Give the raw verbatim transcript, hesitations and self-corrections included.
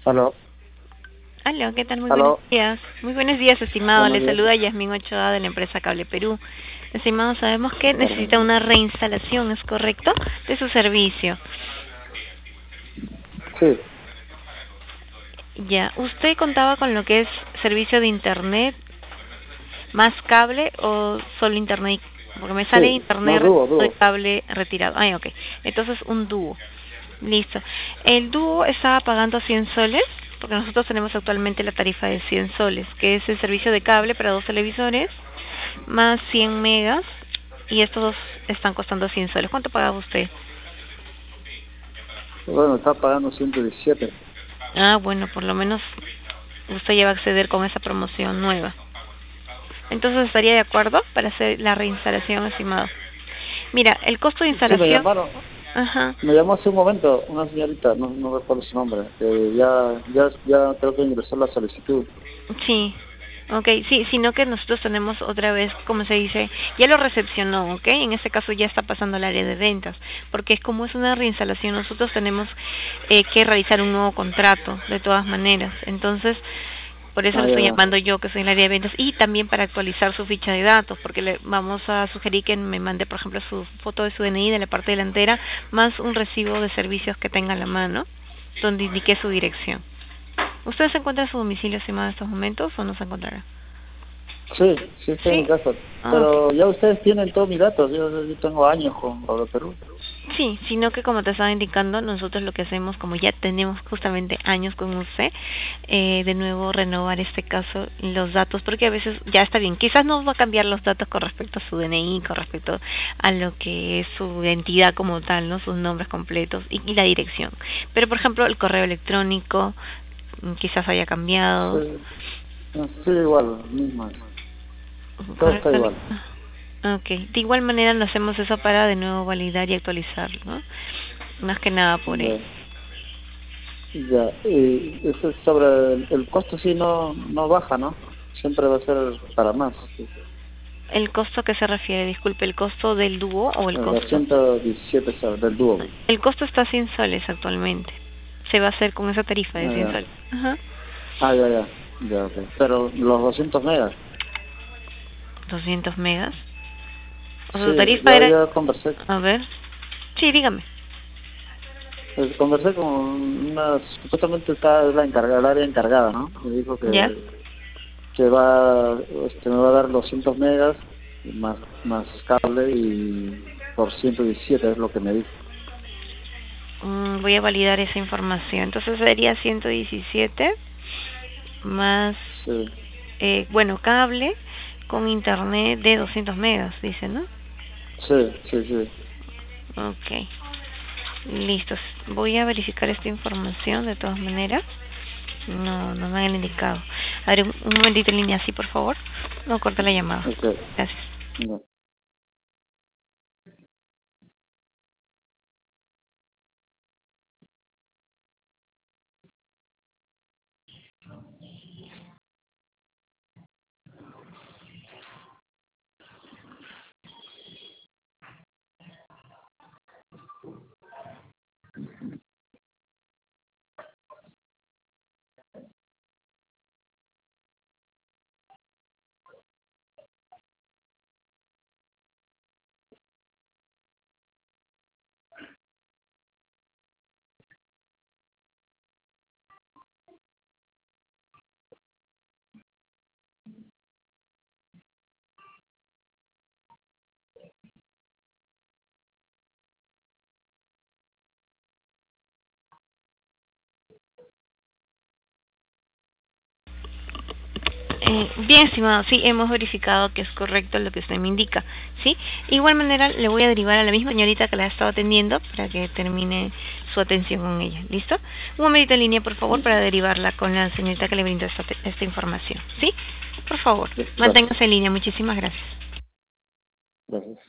Aló, Aló, ¿qué tal? Muy buenos aló, días. Muy buenos días, estimado. buenos Le días. saluda Yasmín Ochoa de la empresa Cable Perú. Estimado, sabemos que Perdón. necesita una reinstalación, ¿es correcto? De su servicio. Sí, Ya. ¿Usted contaba con lo que es servicio de internet más cable o solo internet? Porque me sale sí, no, internet dúo, de dúo. cable retirado. Ah, ok. Entonces un dúo. Listo. El dúo estaba pagando cien soles, porque nosotros tenemos actualmente la tarifa de cien soles, que es el servicio de cable para dos televisores, más cien megas, y estos dos están costando cien soles. ¿Cuánto pagaba usted? Bueno, está pagando ciento diecisiete. Ah, bueno, por lo menos usted ya va a acceder con esa promoción nueva. Entonces, ¿estaría de acuerdo para hacer la reinstalación, estimado? Mira, el costo de Sí, me instalación... llamaron, Ajá. me llamó hace un momento una señorita, no, no recuerdo su nombre, que ya, ya, ya creo que ingresó la solicitud. Sí, ok, sí, sino que nosotros tenemos otra vez, como se dice, ya lo recepcionó, ok, en este caso ya está pasando al área de ventas, porque es como es una reinstalación, nosotros tenemos eh, que realizar un nuevo contrato, de todas maneras, entonces, por eso Ah, le ya, estoy ya. llamando yo, que soy en el área de ventas, y también para actualizar su ficha de datos, porque le vamos a sugerir que me mande, por ejemplo, su foto de su D N I de la parte delantera, más un recibo de servicios que tenga a la mano, donde indique su dirección. ¿Usted se encuentra en su domicilio, estimado, en estos momentos o no se encontrará? Sí, sí estoy en Sí. mi casa. Ah, ok. Pero ya ustedes tienen todos mis datos, yo, yo tengo años con Cable Perú. Sí, sino que como te estaba indicando, nosotros lo que hacemos, como ya tenemos justamente años con usted, eh, de nuevo renovar este caso los datos, porque a veces ya está bien, quizás no va a cambiar los datos con respecto a su D N I, con respecto a lo que es su identidad como tal, ¿no? Sus nombres completos y, y la dirección. Pero, por ejemplo, el correo electrónico mm, quizás haya cambiado. Sí, no, sí, igual, mismas. Todo está Correcto. igual. Ok, de igual manera lo hacemos eso para de nuevo validar y actualizar, ¿no? Más que nada por ello. Ya, ya. Y eso es sobre el, el costo, sí, no, no baja, ¿no? Siempre va a ser para más. Sí. ¿El costo que se refiere? Disculpe, ¿el costo del dúo o el El costo? doscientos diecisiete soles del dúo. El costo está a cien soles actualmente. Se va a hacer con esa tarifa de Ah, cien ya. soles. Ajá. Ah, ya, ya. Ya, ok. Pero los doscientos megas. doscientos megas. O sea, Sí, su tarifa ya, era... ya conversé. A ver. Sí, dígame. eh, Conversé con una, supuestamente está la encargada, el área encargada, ¿no? Me dijo ¿Ya? que, que va, este, me va a dar doscientos megas más, más cable y por ciento diecisiete es lo que me dijo. Mm, voy a validar esa información. Entonces sería ciento diecisiete más, Sí, eh, bueno, cable con internet de doscientos megas, dice, ¿no? sí, sí, sí. Ok. Listos. Voy a verificar esta información de todas maneras. No, no me han indicado. A ver, un, un momentito en línea, sí, por favor. No corte la llamada. Ok. Gracias. Ya. Eh, bien, estimado, sí, hemos verificado que es correcto lo que usted me indica, ¿sí? Igual manera, le voy a derivar a la misma señorita que la ha estado atendiendo para que termine su atención con ella, ¿listo? Un momentito en línea, por favor, para derivarla con la señorita que le brindó esta, esta información, ¿sí? Por favor, Gracias. manténgase en línea, muchísimas gracias. Gracias.